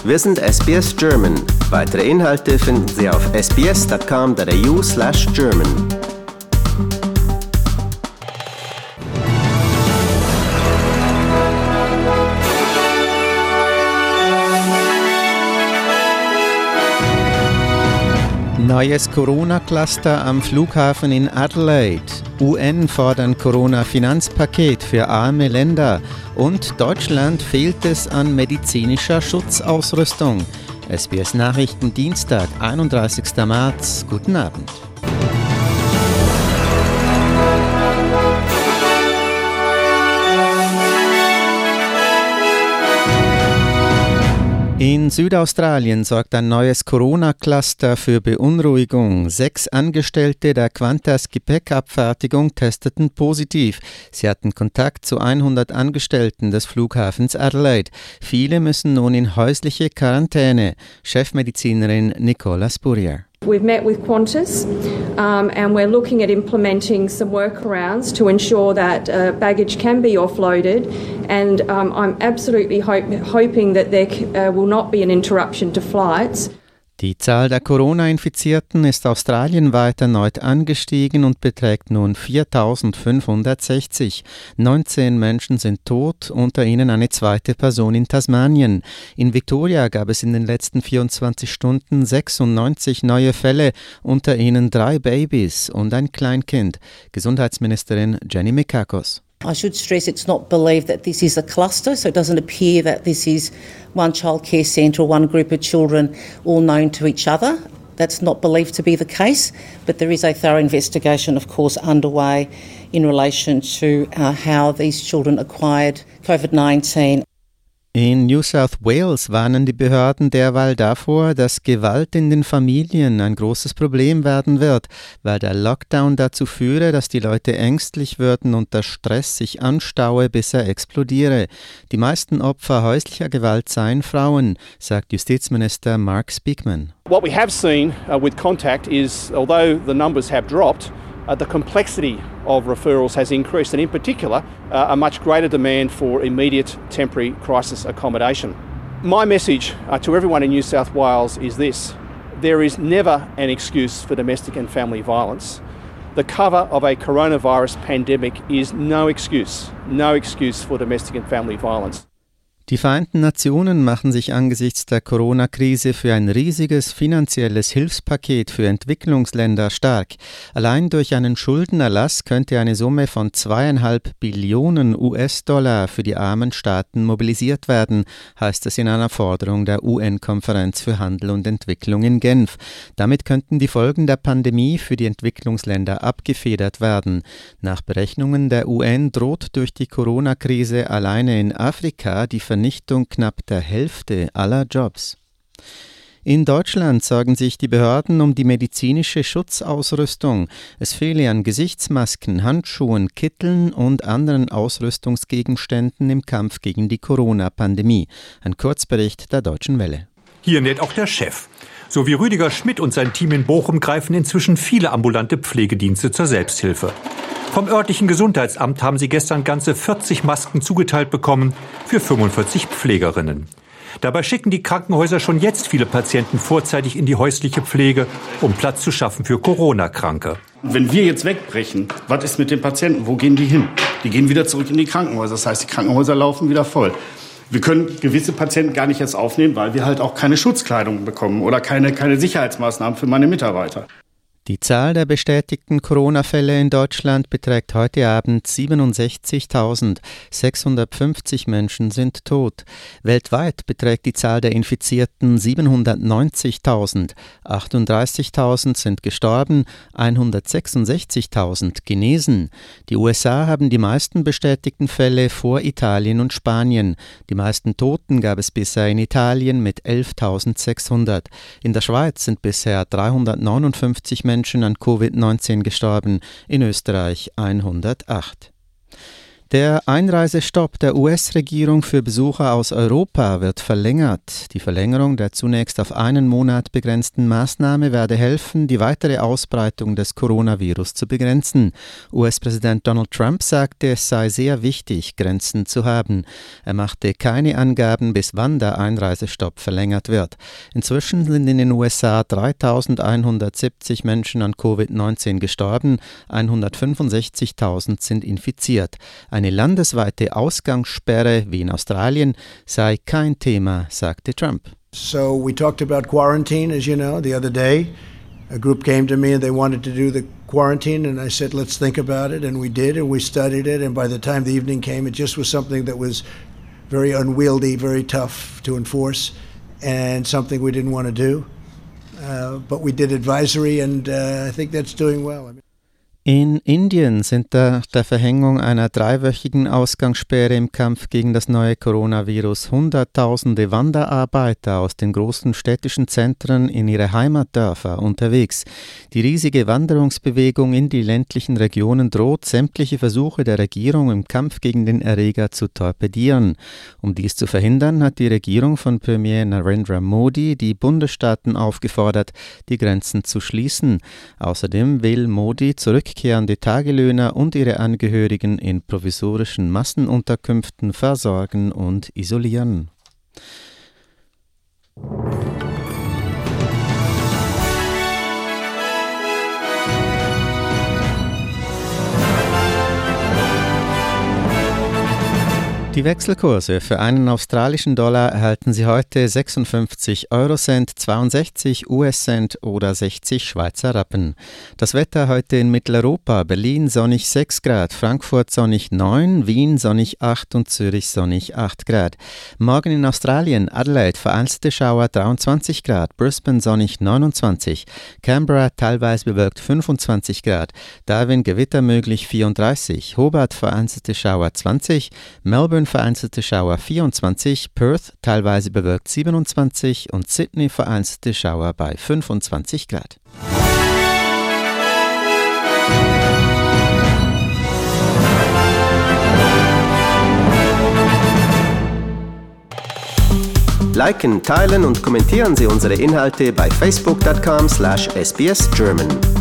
Wir sind SBS German. Weitere Inhalte finden Sie auf sbs.com.au/German. Neues Corona-Cluster am Flughafen in Adelaide. UN fordern Corona-Finanzpaket für arme Länder. Und Deutschland fehlt es an medizinischer Schutzausrüstung. SBS Nachrichten Dienstag, 31. März. Guten Abend. In Südaustralien sorgt ein neues Corona-Cluster für Beunruhigung. 6 Angestellte der Qantas Gepäckabfertigung testeten positiv. Sie hatten Kontakt zu 100 Angestellten des Flughafens Adelaide. Viele müssen nun in häusliche Quarantäne. Chefmedizinerin Nicola Spurrier. We've met with Qantas and we're looking at implementing some workarounds to ensure that baggage can be offloaded, and I'm absolutely hoping that there will not be an interruption to flights. Die Zahl der Corona-Infizierten ist australienweit erneut angestiegen und beträgt nun 4.560. 19 Menschen sind tot, unter ihnen eine zweite Person in Tasmanien. In Victoria gab es in den letzten 24 Stunden 96 neue Fälle, unter ihnen 3 Babys und ein Kleinkind. Gesundheitsministerin Jenny Mikakos. I should stress it's not believed that this is a cluster, so it doesn't appear that this is one childcare centre or one group of children all known to each other. That's not believed to be the case, but there is a thorough investigation, of course, underway in relation to how these children acquired COVID-19. In New South Wales warnen die Behörden derweil davor, dass Gewalt in den Familien ein großes Problem werden wird, weil der Lockdown dazu führe, dass die Leute ängstlich würden und der Stress sich anstaue, bis er explodiere. Die meisten Opfer häuslicher Gewalt seien Frauen, sagt Justizminister Mark Speakman. What we have seen with contact is, although the numbers have dropped, the complexity of referrals has increased, and in particular a much greater demand for immediate temporary crisis accommodation. My message to everyone in New South Wales is this: there is never an excuse for domestic and family violence. The cover of a coronavirus pandemic is no excuse for domestic and family violence. Die Vereinten Nationen machen sich angesichts der Corona-Krise für ein riesiges finanzielles Hilfspaket für Entwicklungsländer stark. Allein durch einen Schuldenerlass könnte eine Summe von 2,5 Billionen US-Dollar für die armen Staaten mobilisiert werden, heißt es in einer Forderung der UN-Konferenz für Handel und Entwicklung in Genf. Damit könnten die Folgen der Pandemie für die Entwicklungsländer abgefedert werden. Nach Berechnungen der UN droht durch die Corona-Krise alleine in Afrika die Vernichtung knapp der Hälfte aller Jobs. In Deutschland sorgen sich die Behörden um die medizinische Schutzausrüstung. Es fehle an Gesichtsmasken, Handschuhen, Kitteln und anderen Ausrüstungsgegenständen im Kampf gegen die Corona-Pandemie. Ein Kurzbericht der Deutschen Welle. Hier näht auch der Chef. So wie Rüdiger Schmidt und sein Team in Bochum greifen inzwischen viele ambulante Pflegedienste zur Selbsthilfe. Vom örtlichen Gesundheitsamt haben sie gestern ganze 40 Masken zugeteilt bekommen für 45 Pflegerinnen. Dabei schicken die Krankenhäuser schon jetzt viele Patienten vorzeitig in die häusliche Pflege, um Platz zu schaffen für Corona-Kranke. Wenn wir jetzt wegbrechen, was ist mit den Patienten? Wo gehen die hin? Die gehen wieder zurück in die Krankenhäuser. Das heißt, die Krankenhäuser laufen wieder voll. Wir können gewisse Patienten gar nicht jetzt aufnehmen, weil wir halt auch keine Schutzkleidung bekommen oder keine Sicherheitsmaßnahmen für meine Mitarbeiter. Die Zahl der bestätigten Corona-Fälle in Deutschland beträgt heute Abend 67.000. 650 Menschen sind tot. Weltweit beträgt die Zahl der Infizierten 790.000. 38.000 sind gestorben, 166.000 genesen. Die USA haben die meisten bestätigten Fälle vor Italien und Spanien. Die meisten Toten gab es bisher in Italien mit 11.600. In der Schweiz sind bisher 359 Menschen an Covid-19 gestorben, in Österreich 108. Der Einreisestopp der US-Regierung für Besucher aus Europa wird verlängert. Die Verlängerung der zunächst auf einen Monat begrenzten Maßnahme werde helfen, die weitere Ausbreitung des Coronavirus zu begrenzen. US-Präsident Donald Trump sagte, es sei sehr wichtig, Grenzen zu haben. Er machte keine Angaben, bis wann der Einreisestopp verlängert wird. Inzwischen sind in den USA 3.170 Menschen an Covid-19 gestorben, 165.000 sind infiziert. Eine landesweite Ausgangssperre wie in Australien sei kein Thema, sagte Trump. So we talked about quarantine, as you know, the other day. A group came to me and they wanted to do the quarantine, and I said, let's think about it, and we did, and we studied it, and by the time the evening came, it just was something that was very unwieldy, very tough to enforce, and something we didn't want to do. But we did advisory, and I think that's doing well. In Indien sind nach der Verhängung einer 3-wöchigen Ausgangssperre im Kampf gegen das neue Coronavirus Hunderttausende Wanderarbeiter aus den großen städtischen Zentren in ihre Heimatdörfer unterwegs. Die riesige Wanderungsbewegung in die ländlichen Regionen droht, sämtliche Versuche der Regierung im Kampf gegen den Erreger zu torpedieren. Um dies zu verhindern, hat die Regierung von Premier Narendra Modi die Bundesstaaten aufgefordert, die Grenzen zu schließen. Außerdem will Modi zurückkehrende Tagelöhner und ihre Angehörigen in provisorischen Massenunterkünften versorgen und isolieren. Die Wechselkurse für einen australischen Dollar erhalten Sie heute 56 Eurocent, 62 US-Cent oder 60 Schweizer Rappen. Das Wetter heute in Mitteleuropa: Berlin sonnig 6 Grad, Frankfurt sonnig 9, Wien sonnig 8 und Zürich sonnig 8 Grad. Morgen in Australien: Adelaide vereinzelte Schauer 23 Grad, Brisbane sonnig 29, Canberra teilweise bewölkt 25 Grad, Darwin Gewitter möglich 34, Hobart vereinzelte Schauer 20, Melbourne vereinzelte Schauer 24, Perth teilweise bewölkt 27 und Sydney vereinzelte Schauer bei 25 Grad. Liken, teilen und kommentieren Sie unsere Inhalte bei facebook.com/sbsgerman.